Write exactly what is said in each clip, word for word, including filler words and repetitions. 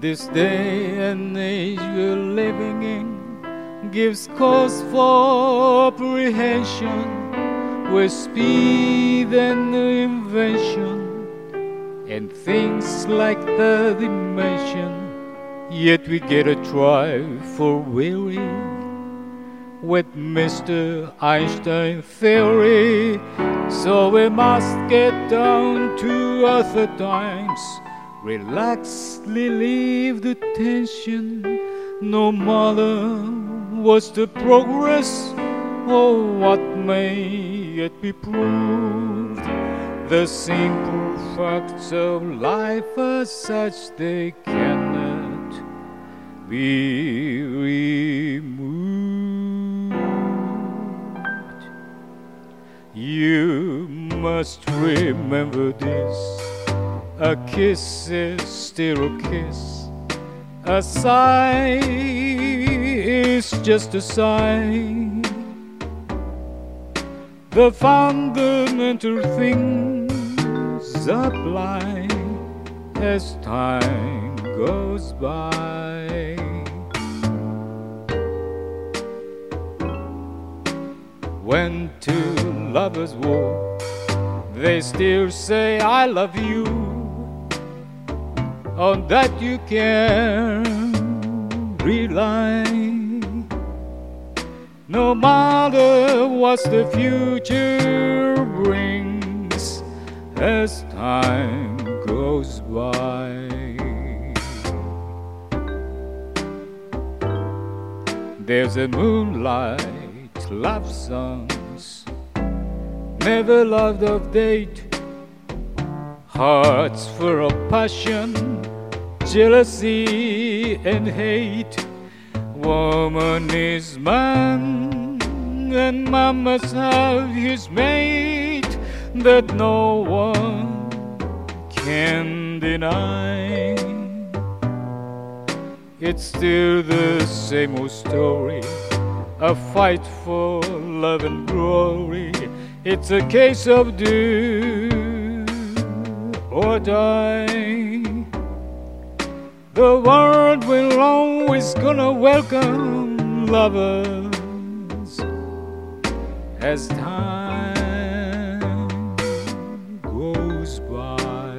This day and age we're living in gives cause for apprehension, with speed and invention and things like the dimension. Yet we get a try for weary with Mister Einstein theory. So we must get down to other times, relax, relieve the tension, no matter what's the progress or what may yet be proved. The simple facts of life are such they cannot be removed. You must remember this: a kiss is still a kiss, a sigh is just a sigh. The fundamental things apply as time goes by. When two lovers walk, they still say I love you. On that you can rely, no matter what the future brings as time goes by. There's a moonlight love songs, never loved of date, hearts full of passion, jealousy and hate. Woman is man, and man must have his mate, that no one can deny. It's still the same old story, a fight for love and glory. It's a case of do or die. The world will always gonna welcome lovers as time goes by.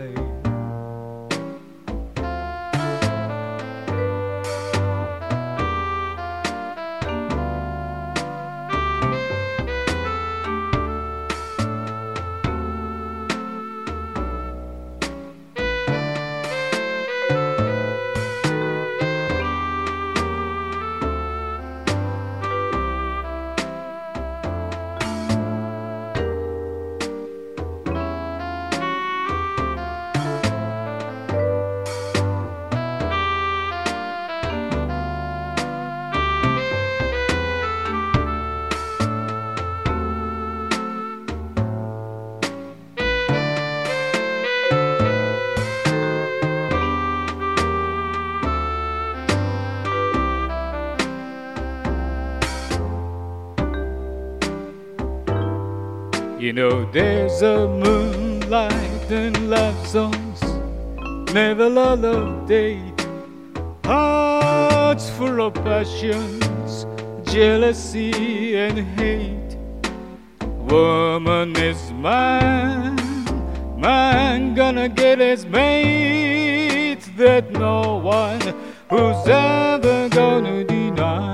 You know there's a moonlight and love songs, never love of date, hearts full of passions, jealousy and hate. Woman is man, man gonna get his mate, that no one who's ever gonna deny.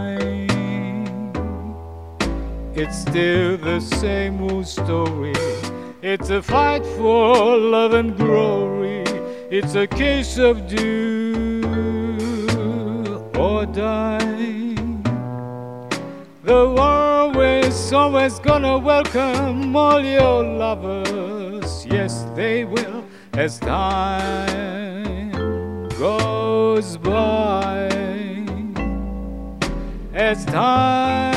It's still the same old story, it's a fight for love and glory. It's a case of do or die. The world is always gonna welcome all your lovers, yes they will, as time goes by. As time